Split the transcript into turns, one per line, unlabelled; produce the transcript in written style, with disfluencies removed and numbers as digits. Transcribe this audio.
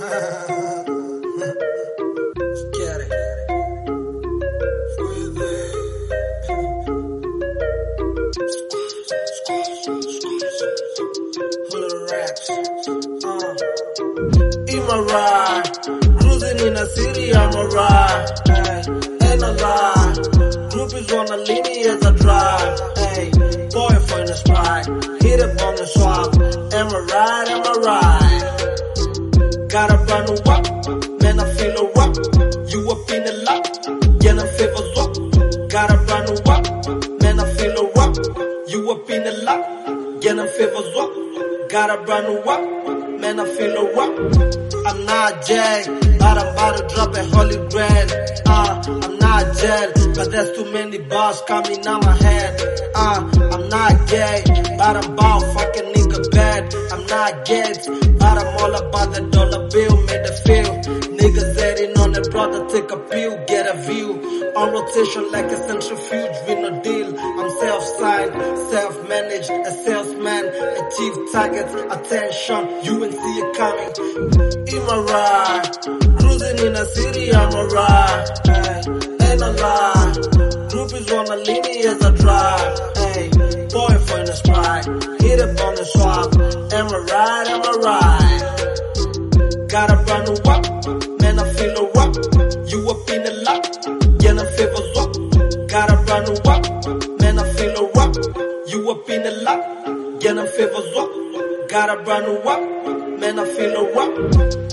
Get it. In my ride, cruising in a city, I'm a ride. Ay, ain't a lie. Groupies wanna leave me as I drive. Ay, boyfriend is right. Hit it on the swap. Am I right? Am I right? Got a brand new walk, man, I feel a walk. You up in the lot, yeah, I'm favors walk. Got a brand new walk, man, I feel a walk. You up in the lot, yeah, I'm favors walk. Got a brand new walk, man, I feel a walk. I'm not Jay, but I'm about to drop a holy grail. I'm not jail, but there's too many bars coming on my head. I'm not gay, but I'm about fucking nigga bad. I'm not Gates, but I'm all about the dollar bill, made a feel. Niggas heading on a brother, take a pill, get a view. On rotation like a centrifuge with no deal. I'm self-signed, self-managed, a salesman, achieve targets, attention, you ain't see it coming. In my ride, cruising in a city, I'm a ride. Ay, ain't a lie. Groupies wanna leave me as I drive. Ay, boyfriend is right. Hit it on the swap. Am I right? Am I right? Got a brand new walk, man, I feel a walk. You up in the lot, yeah, I'm favors walk. Got a brand new walk, man, I feel a walk. You up in the lot, yeah, I'm favors walk. Got a brand new walk, man, I feel a walk.